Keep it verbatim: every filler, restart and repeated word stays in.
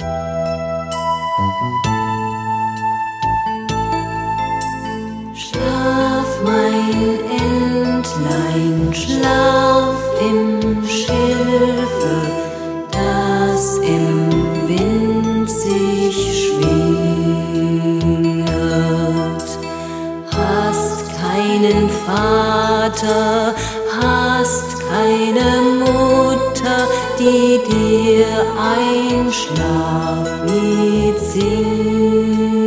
Schlaf, mein Entlein, schlaf im Schilfe, das im Wind sich schwinget. Hast keinen Vater, hast keine Mutter, die dir ein Schlaflied singt.